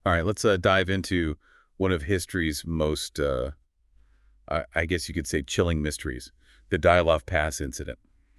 All right, let's dive into one of history's most, I guess you could say, chilling mysteries, the Dyatlov Pass incident.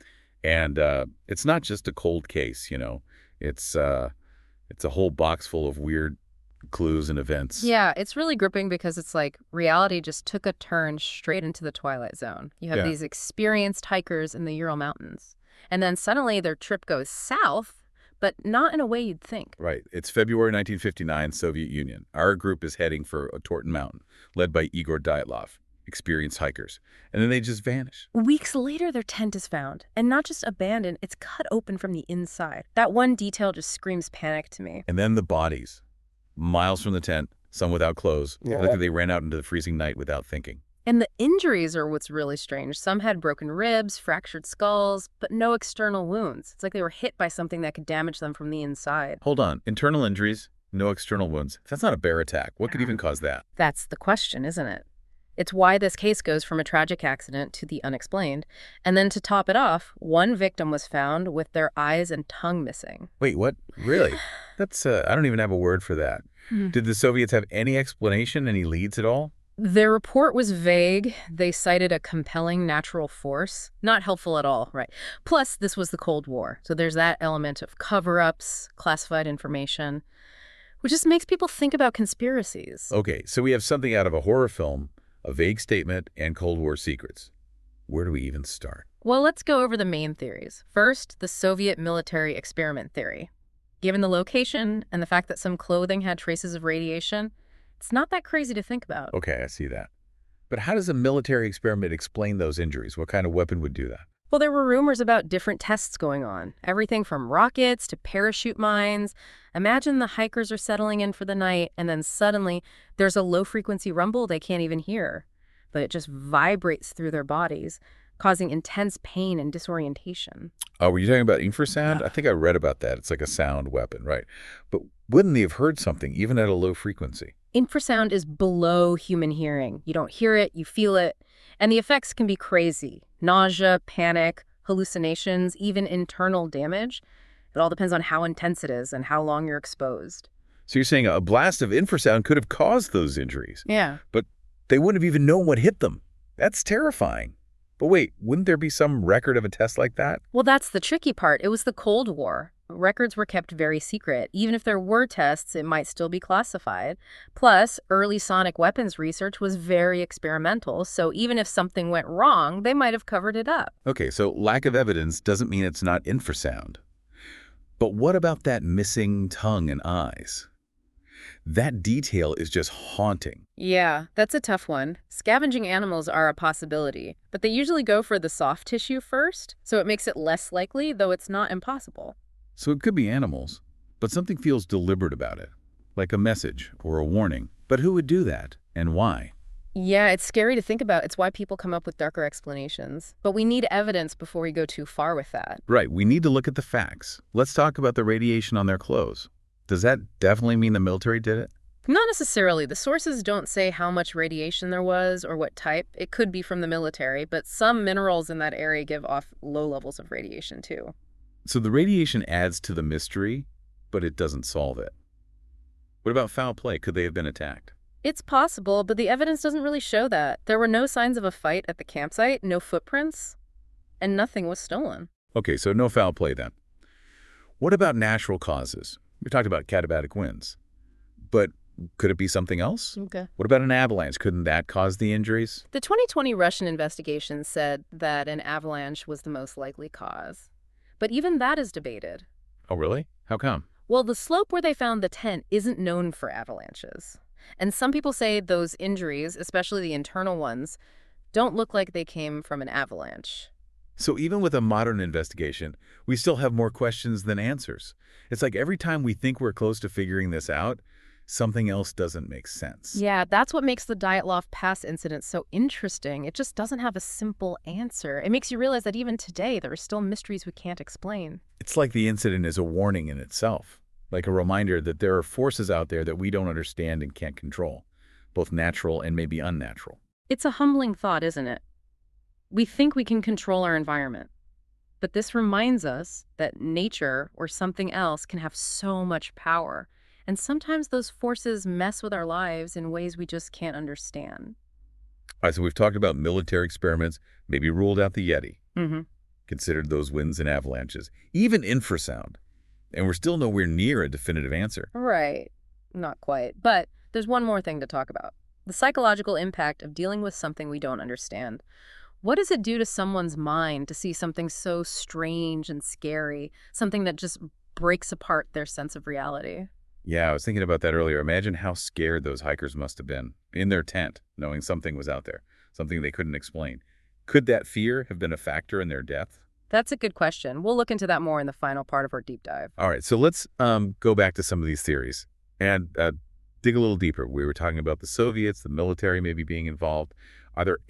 And it's not just a cold case, you know. It's uh, it's a whole box full of weird clues and events. Yeah, it's really gripping because it's like reality just took a turn straight into the Twilight Zone. You have Yeah, these experienced hikers in the Ural Mountains, and then suddenly their trip goes south, but not in a way you'd think. right. It's February 1959, Soviet Union. Our group is heading for a Torton Mountain, led by Igor Dyatlov, experienced hikers. And then they just vanish. Weeks later, their tent is found, and not just abandoned, it's cut open from the inside. That one detail just screams panic to me. And then the bodies, miles from the tent, some without clothes. Yeah. Like they ran out into the freezing night without thinking. And the injuries are what's really strange. Some had broken ribs, fractured skulls, but no external wounds. It's like they were hit by something that could damage them from the inside. Hold on. Internal injuries, no external wounds. That's not a bear attack. What could even cause that? That's the question, isn't it? It's why this case goes from a tragic accident to the unexplained. And then to top it off, one victim was found with their eyes and tongue missing. Wait, what? Really? That's, I don't even have a word for that. Did the Soviets have any explanation, any leads at all? Their report was vague. They cited a compelling natural force. Not helpful at all, right? Plus, this was the Cold War. So there's that element of cover-ups, classified information, which just makes people think about conspiracies. Okay, so we have something out of a horror film, a vague statement, and Cold War secrets. Where do we even start? Well, let's go over the main theories. First, the Soviet military experiment theory. Given the location and the fact that some clothing had traces of radiation, it's not that crazy to think about. Okay, I see that. But how does a military experiment explain those injuries? What kind of weapon would do that? Well, there were rumors about different tests going on, everything from rockets to parachute mines. Imagine the hikers are settling in for the night, and then suddenly there's a low-frequency rumble they can't even hear, but it just vibrates through their bodies, causing intense pain and disorientation. Oh, were you talking about infrasound? I think I read about that. It's like a sound weapon, right? But wouldn't they have heard something, even at a low frequency? Infrasound is below human hearing. You don't hear it, you feel it, and the effects can be crazy. Nausea, panic, hallucinations, even internal damage. It all depends on how intense it is and how long you're exposed. So you're saying a blast of infrasound could have caused those injuries, Yeah. but they wouldn't have even known what hit them. That's terrifying. But wait, wouldn't there be some record of a test like that? Well, that's the tricky part. It was the Cold War. Records were kept very secret. Even if there were tests, it might still be classified. Plus, early sonic weapons research was very experimental, so even if something went wrong, they might have covered it up. Okay, so lack of evidence doesn't mean it's not infrasound. But what about that missing tongue and eyes? That detail is just haunting. Yeah, that's a tough one. Scavenging animals are a possibility, but they usually go for the soft tissue first, so it makes it less likely, though it's not impossible. So it could be animals, but something feels deliberate about it, like a message or a warning. But who would do that, and why? Yeah, it's scary to think about. It's why people come up with darker explanations. But we need evidence before we go too far with that. Right, we need to look at the facts. Let's talk about the radiation on their clothes. Does that definitely mean the military did it? Not necessarily. The sources don't say how much radiation there was or what type. It could be from the military, but some minerals in that area give off low levels of radiation too. So the radiation adds to the mystery, but it doesn't solve it. What about foul play? Could they have been attacked? It's possible, but the evidence doesn't really show that. There were no signs of a fight at the campsite, no footprints, and nothing was stolen. Okay, so no foul play then. What about natural causes? We talked about katabatic winds. But could it be something else? Okay. What about an avalanche? Couldn't that cause the injuries? The 2020 Russian investigation said that an avalanche was the most likely cause. But even that is debated. Oh, really? How come? Well, the slope where they found the tent isn't known for avalanches. And some people say those injuries, especially the internal ones, don't look like they came from an avalanche. So even with a modern investigation, we still have more questions than answers. It's like every time we think we're close to figuring this out, something else doesn't make sense. Yeah, that's what makes the Dyatlov Pass incident so interesting. It just doesn't have a simple answer. It makes you realize that even today, there are still mysteries we can't explain. It's like the incident is a warning in itself, like a reminder that there are forces out there that we don't understand and can't control, both natural and maybe unnatural. It's a humbling thought, isn't it? We think we can control our environment. But this reminds us that nature or something else can have so much power, And sometimes those forces mess with our lives in ways we just can't understand. All right, so we've talked about military experiments, maybe ruled out the Yeti, Hmm. considered those winds and avalanches, even infrasound. And we're still nowhere near a definitive answer. Right. Not quite. But there's one more thing to talk about. The psychological impact of dealing with something we don't understand. What does it do to someone's mind to see something so strange and scary, something that just breaks apart their sense of reality? Yeah, I was thinking about that earlier. Imagine how scared those hikers must have been in their tent, knowing something was out there, something they couldn't explain. Could that fear have been a factor in their death? That's a good question. We'll look into that more in the final part of our deep dive. All right, so let's go back to some of these theories and dig a little deeper. We were talking about the Soviets, the military maybe being involved. Are there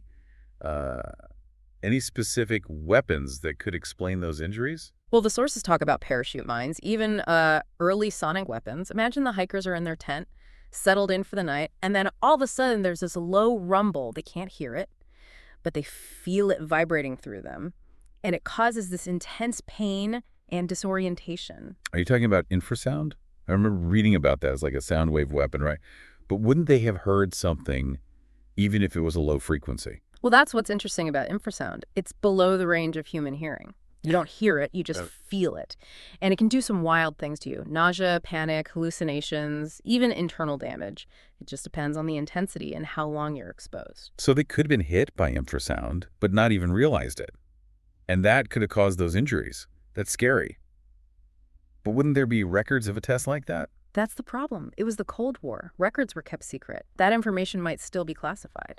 uh, any specific weapons that could explain those injuries? Well, the sources talk about parachute mines, even early sonic weapons. Imagine the hikers are in their tent, settled in for the night, and then all of a sudden there's this low rumble. They can't hear it, but they feel it vibrating through them. And it causes this intense pain and disorientation. Are you talking about infrasound? I remember reading about that as like a sound wave weapon, right? But wouldn't they have heard something even if it was a low frequency? Well, that's what's interesting about infrasound. It's below the range of human hearing. You don't hear it, you just feel it. And it can do some wild things to you. Nausea, panic, hallucinations, even internal damage. It just depends on the intensity and how long you're exposed. So they could have been hit by infrasound, but not even realized it. And that could have caused those injuries. That's scary. But wouldn't there be records of a test like that? That's the problem. It was the Cold War. Records were kept secret. That information might still be classified.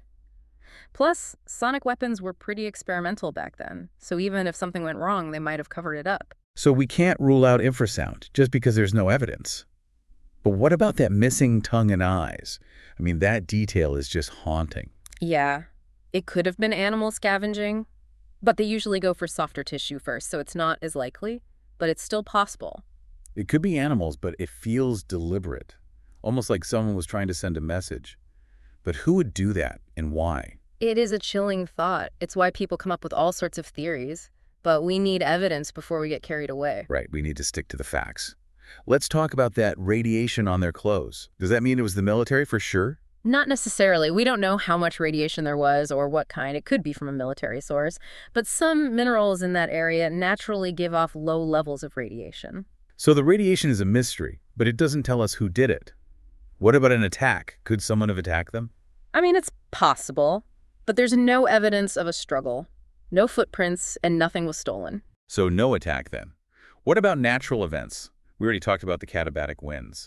Plus, sonic weapons were pretty experimental back then, so even if something went wrong, they might have covered it up. So we can't rule out infrasound just because there's no evidence. But what about that missing tongue and eyes? I mean, that detail is just haunting. Yeah, it could have been animal scavenging, but they usually go for softer tissue first, so it's not as likely, but it's still possible. It could be animals, but it feels deliberate, almost like someone was trying to send a message. But who would do that and why? It is a chilling thought. It's why people come up with all sorts of theories, but we need evidence before we get carried away. Right, we need to stick to the facts. Let's talk about that radiation on their clothes. Does that mean it was the military for sure? Not necessarily. We don't know how much radiation there was or what kind. It could be from a military source, but some minerals in that area naturally give off low levels of radiation. So the radiation is a mystery, but it doesn't tell us who did it. What about an attack? Could someone have attacked them? I mean, it's possible, but there's no evidence of a struggle, no footprints, and nothing was stolen. So no attack then. What about natural events? We already talked about the katabatic winds.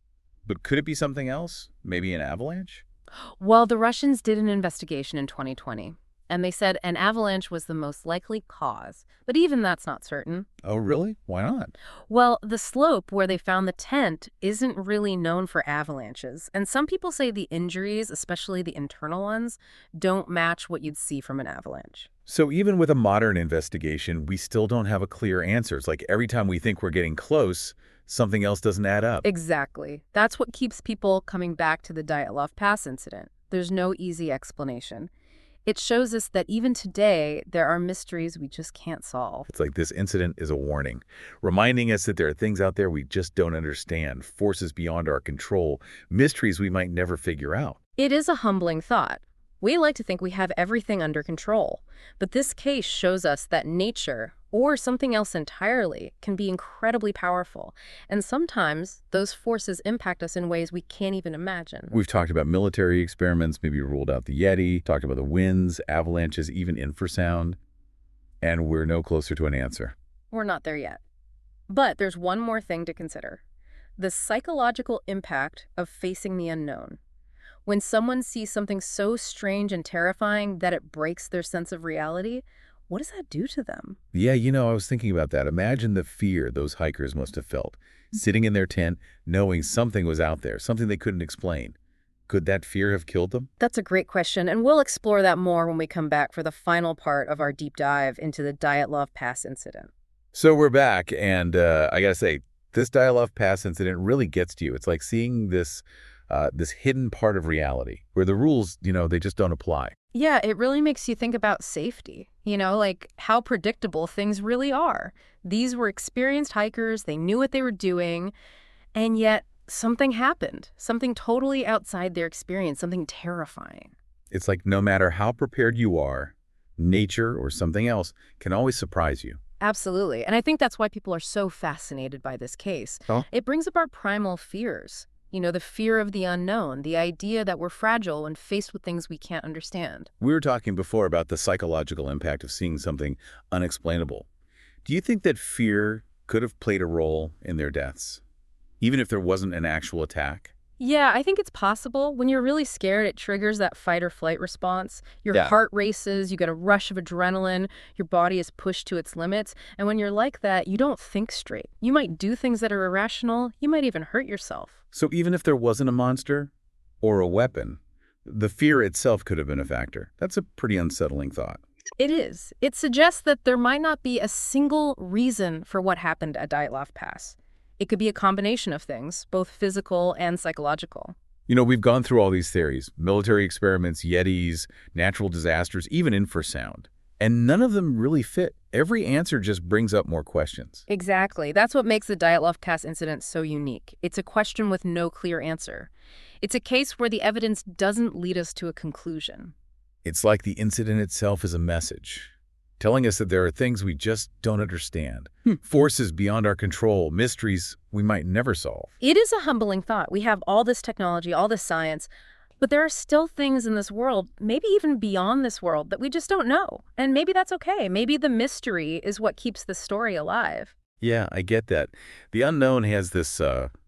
But could it be something else? Maybe an avalanche? Well, the Russians did an investigation in 2020, and they said an avalanche was the most likely cause, but even that's not certain. Oh, really? Why not? Well, the slope where they found the tent isn't really known for avalanches, and some people say the injuries, especially the internal ones, don't match what you'd see from an avalanche. So even with a modern investigation, we still don't have a clear answer. It's like every time we think we're getting close, something else doesn't add up. Exactly. That's what keeps people coming back to the Dyatlov Pass incident. There's no easy explanation. It shows us that even today, there are mysteries we just can't solve. It's like this incident is a warning, reminding us that there are things out there we just don't understand, forces beyond our control, mysteries we might never figure out. It is a humbling thought. We like to think we have everything under control, but this case shows us that nature, or something else entirely, can be incredibly powerful, and sometimes those forces impact us in ways we can't even imagine. We've talked about military experiments, maybe ruled out the Yeti, talked about the winds, avalanches, even infrasound, and we're no closer to an answer. We're not there yet. But there's one more thing to consider: the psychological impact of facing the unknown. When someone sees something so strange and terrifying that it breaks their sense of reality, what does that do to them? Yeah, I was thinking about that. Imagine the fear those hikers must have felt, sitting in their tent, knowing something was out there, something they couldn't explain. Could that fear have killed them? That's a great question, and we'll explore that more when we come back for the final part of our deep dive into the Dyatlov Pass incident. So we're back, and I gotta say, this Dyatlov Pass incident really gets to you. It's like seeing this hidden part of reality where the rules, they just don't apply. Yeah, it really makes you think about safety, like how predictable things really are. These were experienced hikers, they knew what they were doing, And yet, something happened, something totally outside their experience, something terrifying. It's like no matter how prepared you are, nature or something else can always surprise you. Absolutely. And I think that's why people are so fascinated by this case. Oh. It brings up our primal fears. The fear of the unknown, the idea that we're fragile when faced with things we can't understand. We were talking before about the psychological impact of seeing something unexplainable. Do you think that fear could have played a role in their deaths, even if there wasn't an actual attack? Yeah, I think it's possible. When you're really scared, it triggers that fight or flight response. Your Yeah. heart races, you get a rush of adrenaline, your body is pushed to its limits. And when you're like that, you don't think straight. You might do things that are irrational. You might even hurt yourself. So even if there wasn't a monster or a weapon, the fear itself could have been a factor. That's a pretty unsettling thought. It is. It suggests that there might not be a single reason for what happened at Dyatlov Pass. It could be a combination of things, both physical and psychological. We've gone through all these theories, military experiments, Yetis, natural disasters, even infrasound. And none of them really fit. Every answer just brings up more questions. Exactly. That's what makes the Dyatlov Pass incident so unique. It's a question with no clear answer. It's a case where the evidence doesn't lead us to a conclusion. It's like the incident itself is a message, telling us that there are things we just don't understand. Forces beyond our control, mysteries we might never solve. It is a humbling thought. We have all this technology, all this science, but there are still things in this world, maybe even beyond this world, that we just don't know. And maybe that's okay. Maybe the mystery is what keeps the story alive. Yeah, I get that. The unknown has this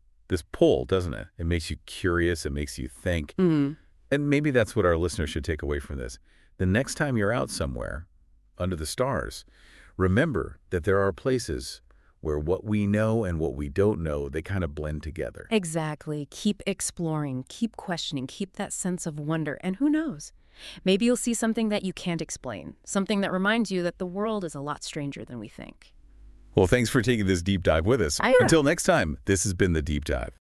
pull, doesn't it? It makes you curious, it makes you think. Mm. And maybe that's what our listeners should take away from this. The next time you're out somewhere, under the stars, remember that there are places where what we know and what we don't know, they kind of blend together. Exactly. Keep exploring, keep questioning, keep that sense of wonder. And who knows? Maybe you'll see something that you can't explain, something that reminds you that the world is a lot stranger than we think. Well, thanks for taking this deep dive with us. Yeah. Until next time, this has been The Deep Dive.